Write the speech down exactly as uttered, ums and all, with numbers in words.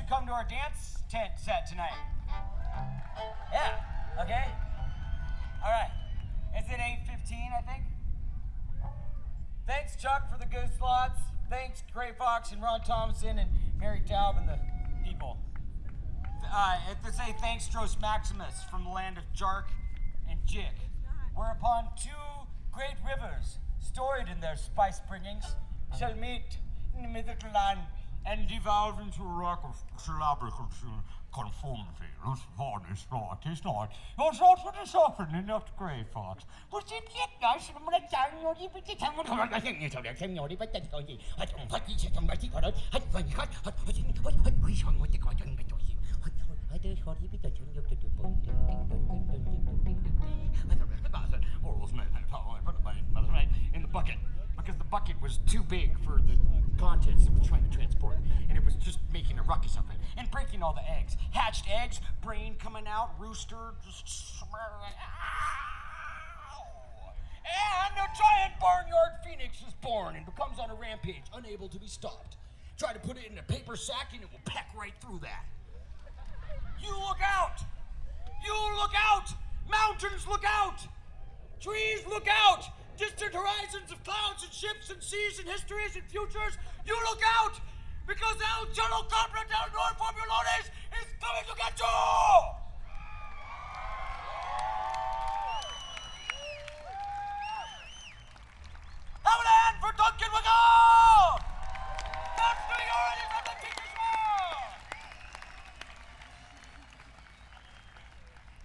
come to our dance tent set tonight? Yeah, okay. All right. It's at eight fifteen, I think. Thanks, Chuck, for the good slots. Thanks, Gray Fox and Ron Thompson and Mary Taub and the people. Uh, to say thanks, Dros Maximus from the land of Jark and Jik. Whereupon two great rivers, storied in their spice bringings, shall meet in the mythical land and devolve into a rock of syllabical conformity. This one is not, it's not. You're not what is often enough to Gray Fox. But it's yet nice, and I'm going to tell you, you're going to tell me, I'm going to tell you, I'm going to tell you, but that's going to be, I don't want to say, I'm going to tell you, I don't want to cut, I don't want to cut, I don't want to cut, I don't want to cut, I don't want to cut, in the bucket because the bucket was too big for the contents it was trying to transport, and it was just making a ruckus of it and breaking all the eggs. Hatched eggs, brain coming out, rooster just. And a giant barnyard phoenix is born and becomes on a rampage, unable to be stopped. Try to put it in a paper sack and it will peck right through that. You look out! You look out! Mountains look out! Trees look out! Distant horizons of clouds and ships and seas and histories and futures, you look out! Because El General Compra del Norte Formulones is coming to get you!